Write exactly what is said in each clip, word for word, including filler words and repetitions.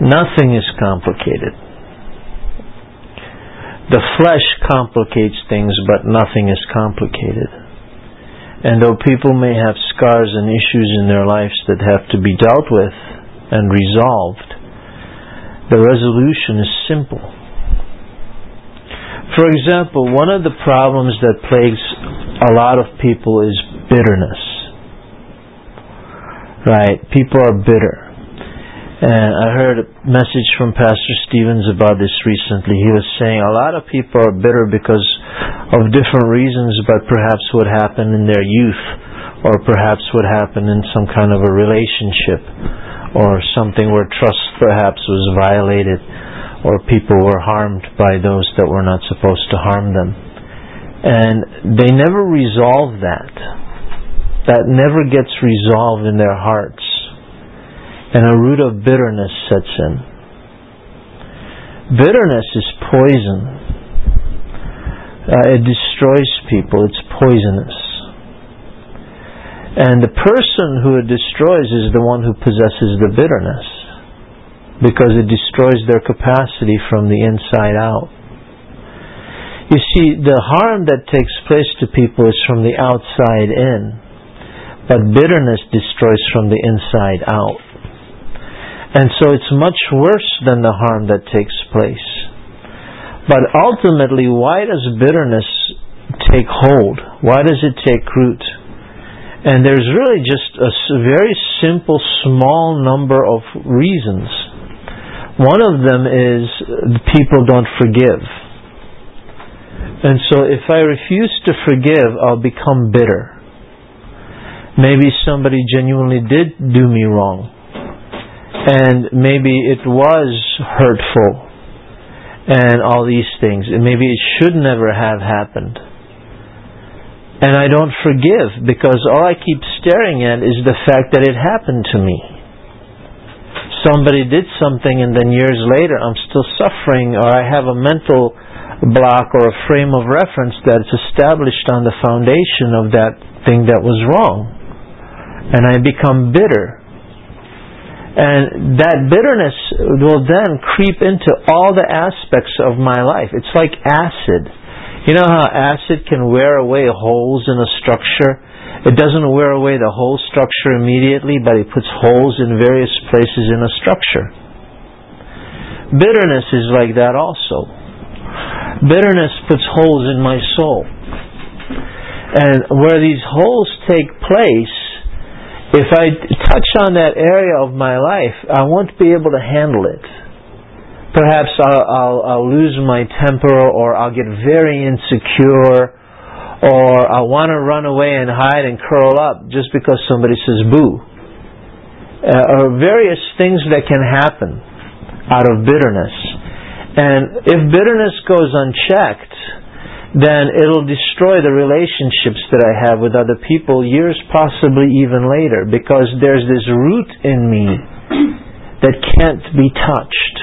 Nothing is complicated. The flesh complicates things, but nothing is complicated. And though people may have scars and issues in their lives that have to be dealt with and resolved, the resolution is simple. For example, one of the problems that plagues a lot of people is bitterness. Right? People are bitter. And I heard a message from Pastor Stevens about this recently. He was saying a lot of people are bitter because of different reasons, but perhaps what happened in their youth, or perhaps what happened in some kind of a relationship, or something where trust perhaps was violated, or people were harmed by those that were not supposed to harm them. And they never resolve that. That never gets resolved in their hearts. And a root of bitterness sets in. Bitterness is poison. Uh, it destroys people. It's poisonous. And the person who it destroys is the one who possesses the bitterness, because it destroys their capacity from the inside out. You see, the harm that takes place to people is from the outside in, but bitterness destroys from the inside out. And so it's much worse than the harm that takes place. But ultimately, why does bitterness take hold? Why does it take root? And there's really just a very simple, small number of reasons. One of them is people don't forgive. And so if I refuse to forgive, I'll become bitter. Maybe somebody genuinely did do me wrong. And maybe it was hurtful and all these things. And maybe it should never have happened. And I don't forgive because all I keep staring at is the fact that it happened to me. Somebody did something and then years later I'm still suffering, or I have a mental block or a frame of reference that's established on the foundation of that thing that was wrong. And I become bitter. And that bitterness will then creep into all the aspects of my life. It's like acid. You know how acid can wear away holes in a structure? It doesn't wear away the whole structure immediately, but it puts holes in various places in a structure. Bitterness is like that also. Bitterness puts holes in my soul. And where these holes take place, if I touch on that area of my life, I won't be able to handle it. Perhaps I'll, I'll, I'll lose my temper, or I'll get very insecure, or I want to run away and hide and curl up just because somebody says boo. Uh, or various things that can happen out of bitterness. And if bitterness goes unchecked, then it'll destroy the relationships that I have with other people years, possibly even later, because there's this root in me that can't be touched.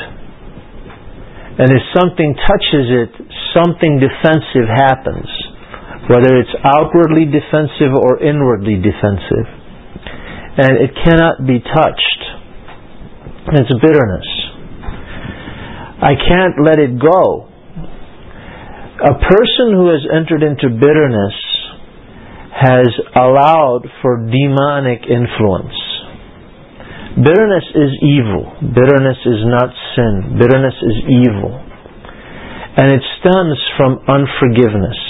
And if something touches it, something defensive happens, whether it's outwardly defensive or inwardly defensive. And it cannot be touched. It's bitterness. I can't let it go. A person who has entered into bitterness has allowed for demonic influence. Bitterness is evil. Bitterness is not sin. Bitterness is evil. And it stems from unforgiveness.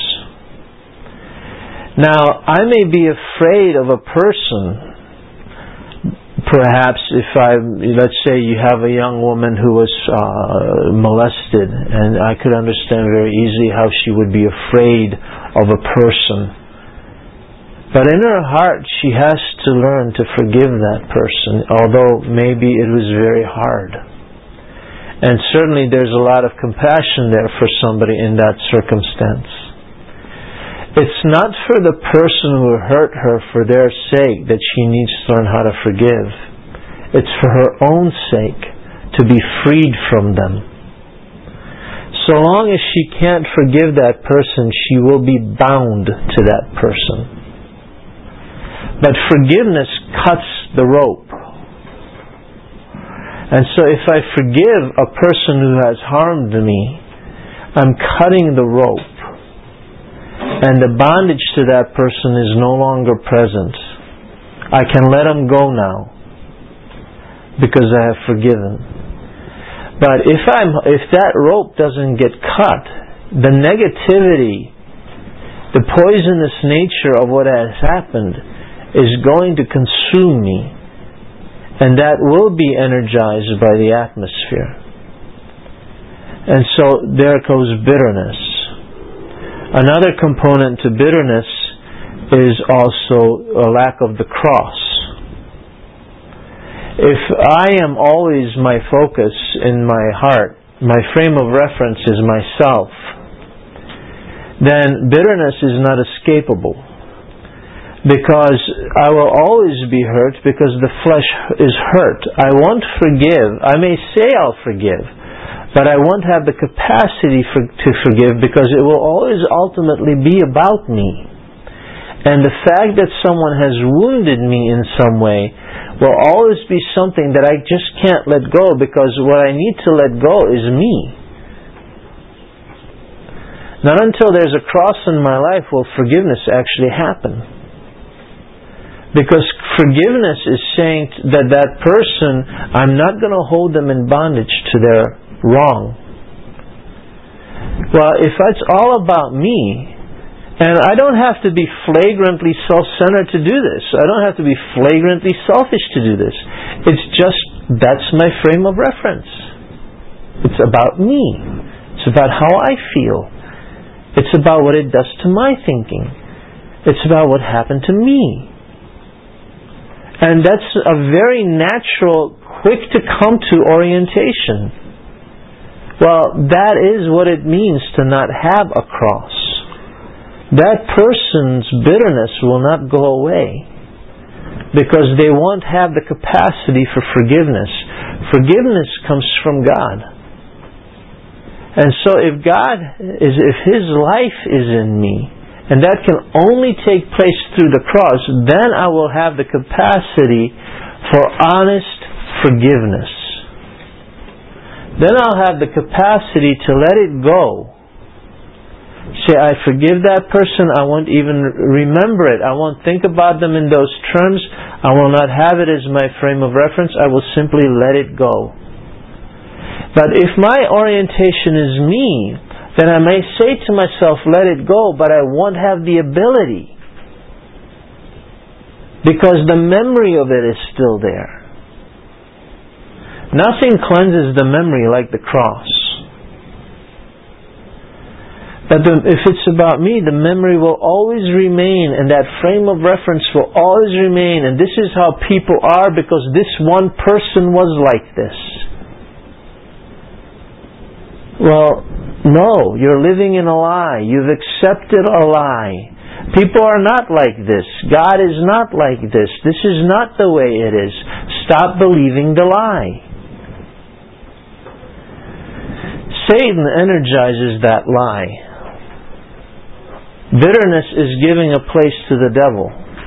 Now, I may be afraid of a person. Perhaps if I, let's say you have a young woman who was uh, molested, and I could understand very easily how she would be afraid of a person. But in her heart, she has to learn to forgive that person, although maybe it was very hard. And certainly there's a lot of compassion there for somebody in that circumstance. It's not for the person who hurt her for their sake that she needs to learn how to forgive. It's for her own sake to be freed from them. So long as she can't forgive that person, she will be bound to that person. But forgiveness cuts the rope. And so if I forgive a person who has harmed me, I'm cutting the rope. And the bondage to that person is no longer present. I can let him go now because I have forgiven. But if I'm, if that rope doesn't get cut, the negativity, the poisonous nature of what has happened is going to consume me. And that will be energized by the atmosphere. And so there goes bitterness. Another component to bitterness is also a lack of the cross. If I am always my focus in my heart, my frame of reference is myself, then bitterness is not escapable. Because I will always be hurt because the flesh is hurt. I won't forgive. I may say I'll forgive, but I won't have the capacity for, to forgive because it will always ultimately be about me. And the fact that someone has wounded me in some way will always be something that I just can't let go, because what I need to let go is me. Not until there's a cross in my life will forgiveness actually happen. Because forgiveness is saying that that person, I'm not going to hold them in bondage to their wrong. Well, if it's all about me, and I don't have to be flagrantly self-centered to do this. I don't have to be flagrantly selfish to do this. It's just, that's my frame of reference. It's about me. It's about how I feel. It's about what it does to my thinking. It's about what happened to me. And that's a very natural, quick to come to orientation. Well, that is what it means to not have a cross. That person's bitterness will not go away because they won't have the capacity for forgiveness. Forgiveness comes from God. And so if God is, if His life is in me, and that can only take place through the cross, then I will have the capacity for honest forgiveness. Then I'll have the capacity to let it go. Say, I forgive that person, I won't even remember it. I won't think about them in those terms. I will not have it as my frame of reference. I will simply let it go. But if my orientation is me, then I may say to myself, let it go, but I won't have the ability. Because the memory of it is still there. Nothing cleanses the memory like the cross. But the, if it's about me, the memory will always remain, and that frame of reference will always remain, and this is how people are because this one person was like this. Well, no, you're living in a lie. You've accepted a lie. People are not like this. God is not like this. This is not the way it is. Stop believing the lie. Satan energizes that lie. Bitterness is giving a place to the devil.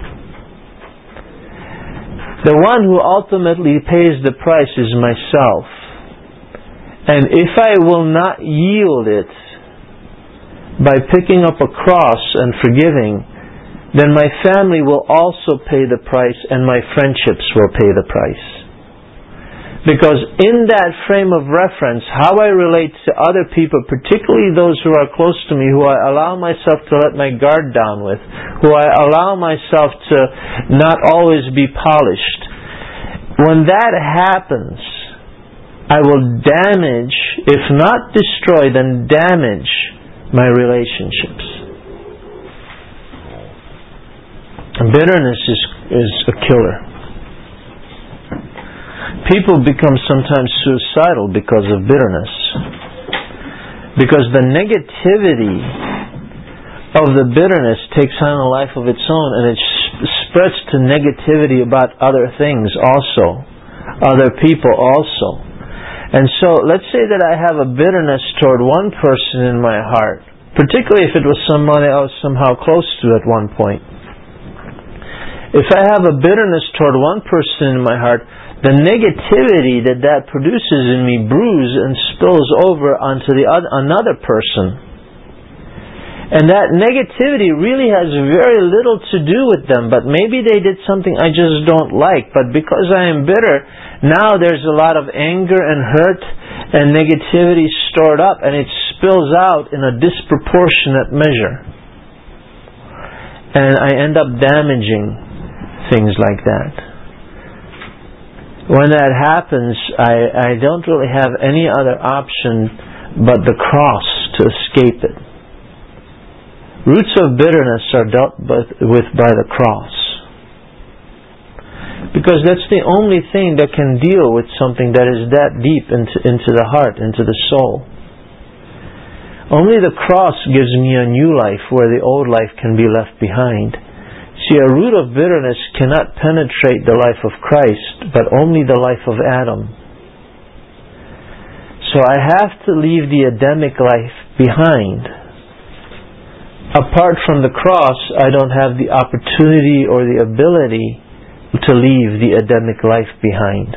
The one who ultimately pays the price is myself. And if I will not yield it by picking up a cross and forgiving, then my family will also pay the price and my friendships will pay the price. Because in that frame of reference, how I relate to other people, particularly those who are close to me, who I allow myself to let my guard down with, who I allow myself to not always be polished, when that happens, I will damage, if not destroy, then damage my relationships. And bitterness is, is a killer. People become sometimes suicidal because of bitterness. Because the negativity of the bitterness takes on a life of its own, and it spreads to negativity about other things also, other people also. And so, let's say that I have a bitterness toward one person in my heart, particularly if it was somebody I was somehow close to at one point. If I have a bitterness toward one person in my heart, the negativity that that produces in me brews and spills over onto the other, another person. And that negativity really has very little to do with them, but maybe they did something I just don't like. But because I am bitter, now there's a lot of anger and hurt and negativity stored up, and it spills out in a disproportionate measure. And I end up damaging things like that. When that happens, I, I don't really have any other option but the cross to escape it. Roots of bitterness are dealt with by the cross. Because that's the only thing that can deal with something that is that deep into, into the heart, into the soul. Only the cross gives me a new life where the old life can be left behind. See, a root of bitterness cannot penetrate the life of Christ, but only the life of Adam. So I have to leave the Adamic life behind. Apart from the cross, I don't have the opportunity or the ability to leave the Adamic life behind.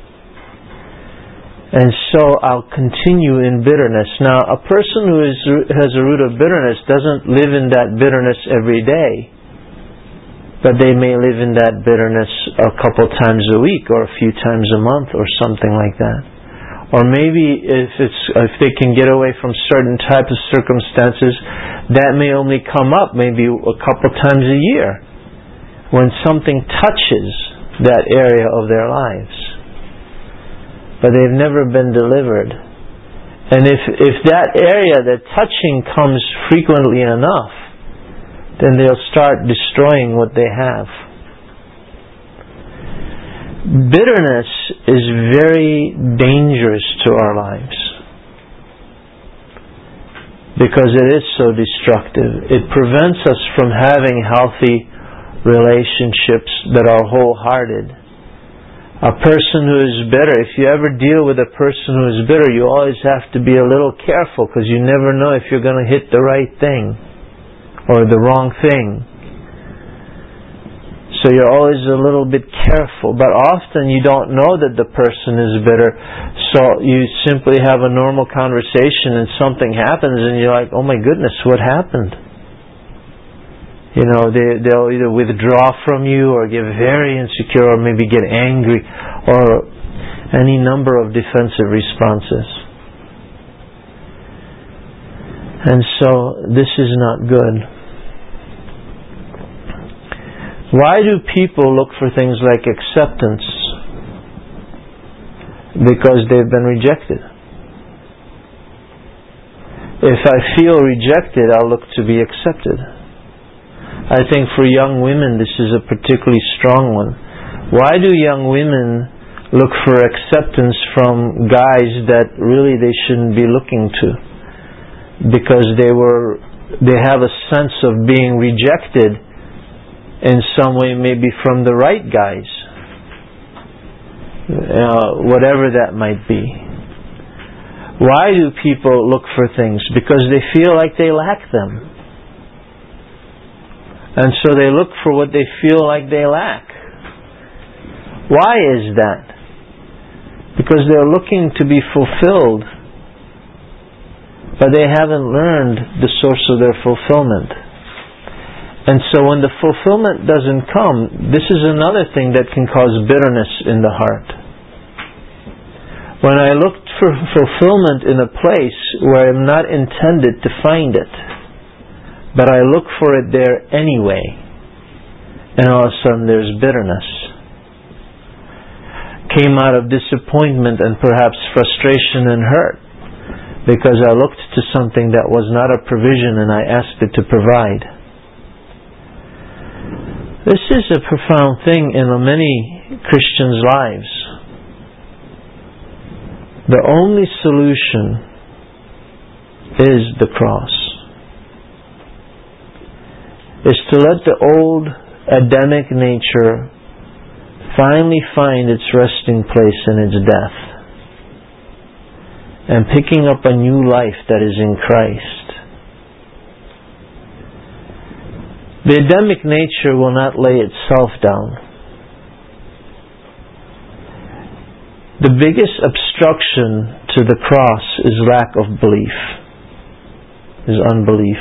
And so I'll continue in bitterness. Now, a person who is, has a root of bitterness doesn't live in that bitterness every day. But they may live in that bitterness a couple times a week or a few times a month or something like that. Or maybe if it's if they can get away from certain types of circumstances, that may only come up maybe a couple times a year when something touches that area of their lives. But they've never been delivered. And if if that area, that touching, comes frequently enough, then they'll start destroying what they have. Bitterness is very dangerous to our lives because it is so destructive. It prevents us from having healthy relationships that are wholehearted. A person who is bitter, if you ever deal with a person who is bitter, you always have to be a little careful because you never know if you're going to hit the right thing or the wrong thing. So you're always a little bit careful. But often you don't know that the person is bitter. So you simply have a normal conversation and something happens and you're like, oh my goodness, what happened? You know, they, they'll either withdraw from you or get very insecure or maybe get angry or any number of defensive responses. And so this is not good. Why do people look for things like acceptance? Because they've been rejected. If I feel rejected, I'll look to be accepted. I think for young women this is a particularly strong one. Why do young women look for acceptance from guys that really they shouldn't be looking to? Because they were, they have a sense of being rejected in some way, maybe from the right guys, uh, whatever that might be. Why do people look for things? Because they feel like they lack them. And so they look for what they feel like they lack. Why is that? Because they're looking to be fulfilled, but they haven't learned the source of their fulfillment. And so when the fulfillment doesn't come, this is another thing that can cause bitterness in the heart. When I look for fulfillment in a place where I'm not intended to find it, but I look for it there anyway, and all of a sudden there's bitterness. Came out of disappointment and perhaps frustration and hurt, because I looked to something that was not a provision and I asked it to provide. This is a profound thing in many Christians' lives. The only solution is the cross. Is to let the old Adamic nature finally find its resting place in its death, and picking up a new life that is in Christ. The Adamic nature will not lay itself down. The biggest obstruction to the cross is lack of belief, is unbelief.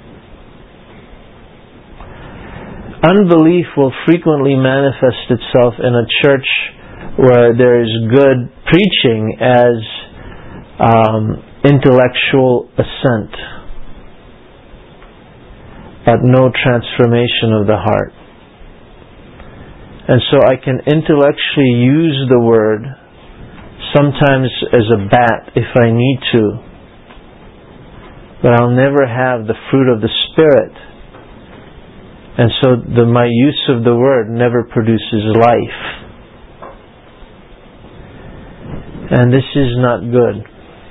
Unbelief will frequently manifest itself in a church where there is good preaching as um, intellectual assent, but no transformation of the heart. And so I can intellectually use the Word, sometimes as a bat if I need to, but I'll never have the fruit of the Spirit. And so the, my use of the Word never produces life. And this is not good.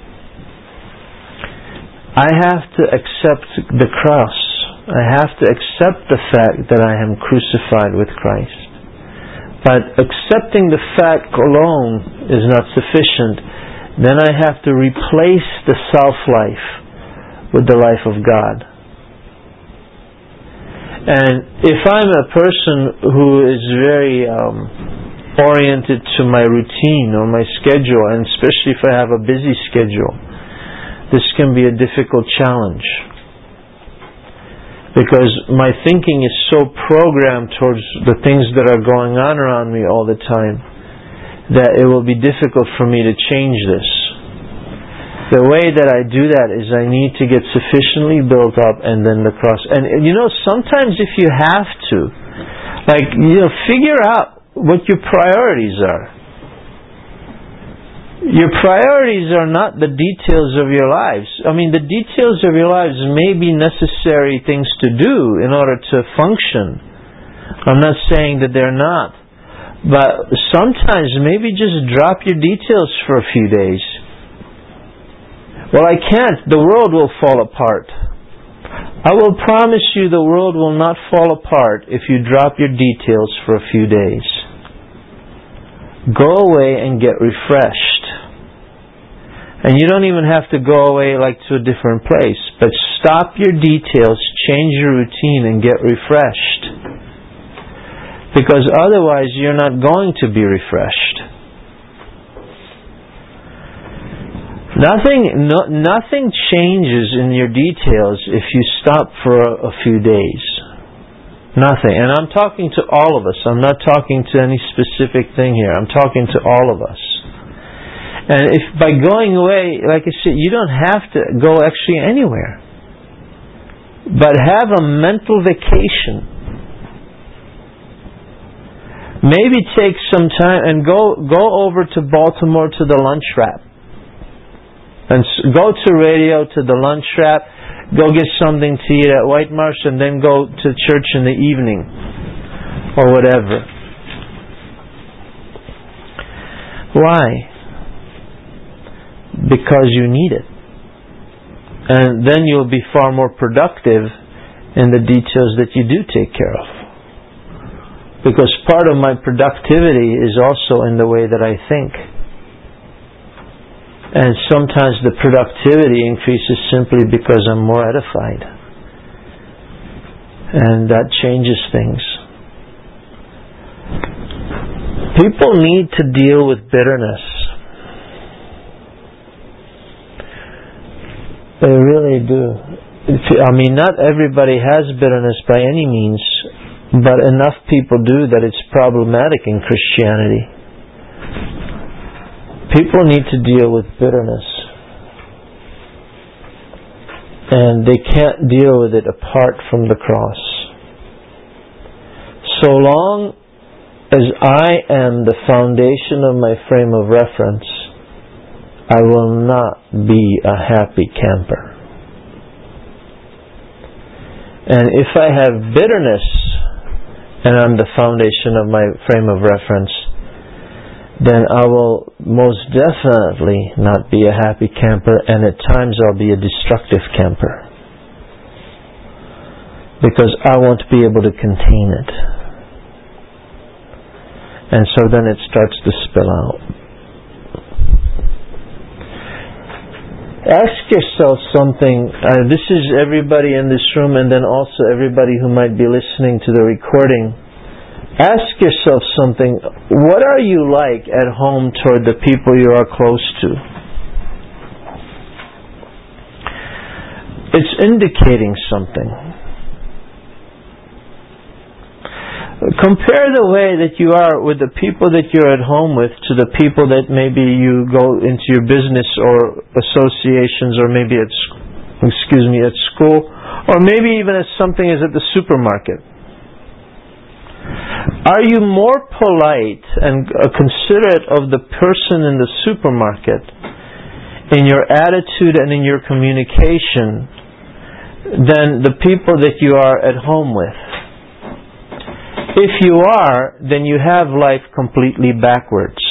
I have to accept the cross. I have to accept the fact that I am crucified with Christ. But accepting the fact alone is not sufficient. Then I have to replace the self-life with the life of God. And if I'm a person who is very um, oriented to my routine or my schedule, and especially if I have a busy schedule, this can be a difficult challenge. Because my thinking is so programmed towards the things that are going on around me all the time that it will be difficult for me to change this. The way that I do that is I need to get sufficiently built up and then the cross. And you know, sometimes if you have to, like, you know, figure out what your priorities are. Your priorities are not the details of your lives. I mean, the details of your lives may be necessary things to do in order to function. I'm not saying that they're not. But sometimes maybe just drop your details for a few days. Well, I can't. The world will fall apart. I will promise you the world will not fall apart if you drop your details for a few days. Go away and get refreshed. And you don't even have to go away like to a different place, but stop your details, change your routine, and get refreshed. Because otherwise you're not going to be refreshed. Nothing, no, nothing changes in your details if you stop for a, a few days. Nothing. And I'm talking to all of us. I'm not talking to any specific thing here. I'm talking to all of us. And if by going away, like I said, you don't have to go actually anywhere. But have a mental vacation. Maybe take some time and go, go over to Baltimore to the lunch wrap. And go to radio, to the lunch wrap, go get something to eat at White Marsh, and then go to church in the evening, or whatever. Why? Because you need it. And then you'll be far more productive in the details that you do take care of. Because part of my productivity is also in the way that I think. And sometimes the productivity increases simply because I'm more edified. And that changes things. People need to deal with bitterness. They really do. I mean, not everybody has bitterness by any means, but enough people do that it's problematic in Christianity. People need to deal with bitterness. And they can't deal with it apart from the cross. So long as I am the foundation of my frame of reference, I will not be a happy camper. And if I have bitterness and I'm the foundation of my frame of reference, then I will most definitely not be a happy camper, and at times I'll be a destructive camper. Because I won't be able to contain it. And so then it starts to spill out. Ask yourself something. Uh, this is everybody in this room, and then also everybody who might be listening to the recording. Ask yourself something. What are you like at home toward the people you are close to? It's indicating something. Compare the way that you are with the people that you're at home with to the people that maybe you go into your business or associations, or maybe at, excuse me, at school, or maybe even as something as at the supermarket. Are you more polite and considerate of the person in the supermarket in your attitude and in your communication than the people that you are at home with? If you are, then you have life completely backwards.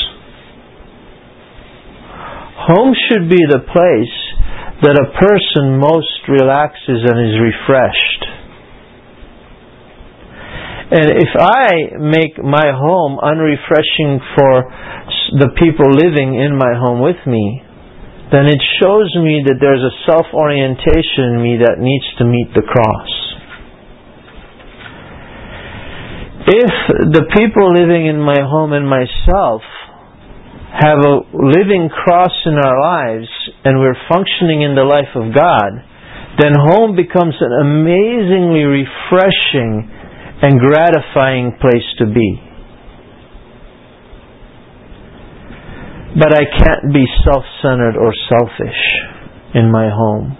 Home should be the place that a person most relaxes and is refreshed. And if I make my home unrefreshing for the people living in my home with me, then it shows me that there's a self-orientation in me that needs to meet the cross. If the people living in my home and myself have a living cross in our lives and we're functioning in the life of God, then home becomes an amazingly refreshing and gratifying place to be. But I can't be self-centered or selfish in my home.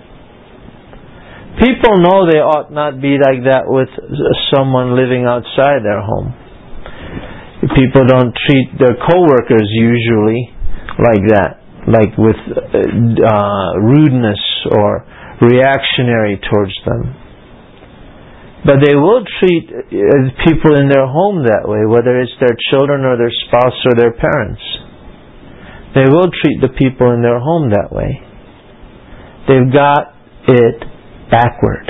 People know they ought not be like that with someone living outside their home. People don't treat their co-workers usually like that, like with uh, rudeness or reactionary towards them. But they will treat people in their home that way, whether it's their children or their spouse or their parents. They will treat the people in their home that way. They've got it backward.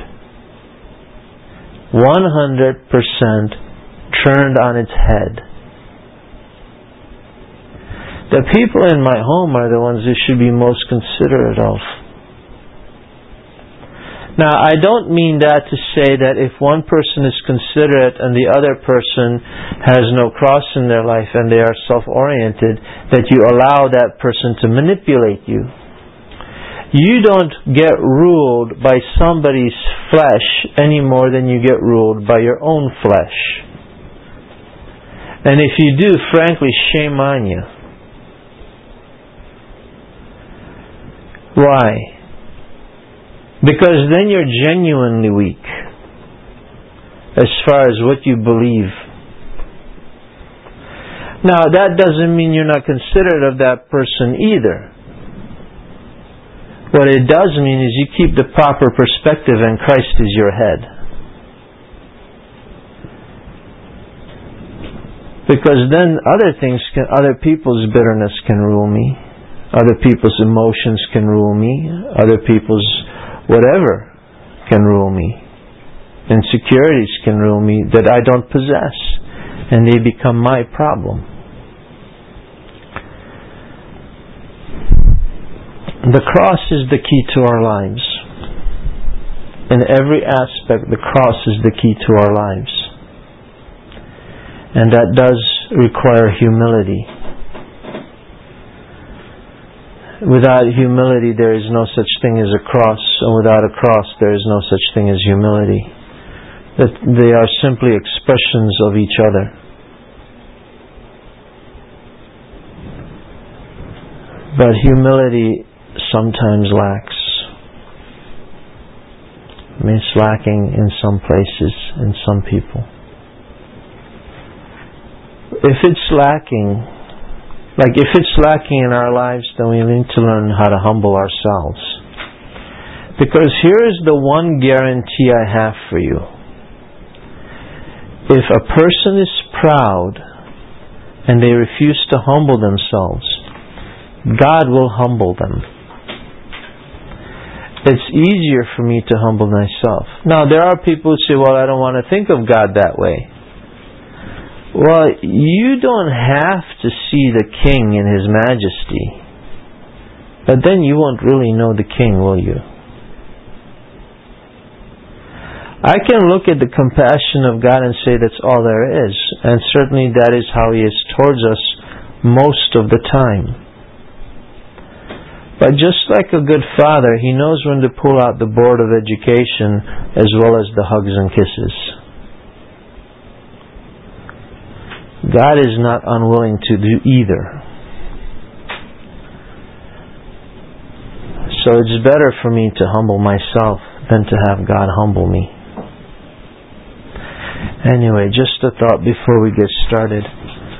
one hundred percent turned on its head. The people in my home are the ones who should be most considerate of. Now, I don't mean that to say that if one person is considerate and the other person has no cross in their life and they are self-oriented, that you allow that person to manipulate you. You don't get ruled by somebody's flesh any more than you get ruled by your own flesh. And if you do, frankly, shame on you. Why? Because then you're genuinely weak as far as what you believe. Now, that doesn't mean you're not considerate of that person either. What it does mean is you keep the proper perspective and Christ is your head. Because then other things can, other people's bitterness can rule me. Other people's emotions can rule me. Other people's whatever can rule me. Insecurities can rule me that I don't possess. And they become my problem. The cross is the key to our lives. In every aspect, the cross is the key to our lives. And that does require humility. Without humility, there is no such thing as a cross, and without a cross, there is no such thing as humility. That they are simply expressions of each other. But humility sometimes lacks. I mean, it's lacking in some places, in some people. If it's lacking, like if it's lacking in our lives, then we need to learn how to humble ourselves. Because here is the one guarantee I have for you. If a person is proud and they refuse to humble themselves, God will humble them. It's easier for me to humble myself. Now, there are people who say, well, I don't want to think of God that way. Well, you don't have to see the King in His majesty. But then you won't really know the King, will you? I can look at the compassion of God and say that's all there is. And certainly that is how He is towards us most of the time. But just like a good father, He knows when to pull out the board of education as well as the hugs and kisses. God is not unwilling to do either. So it's better for me to humble myself than to have God humble me. Anyway, just a thought before we get started.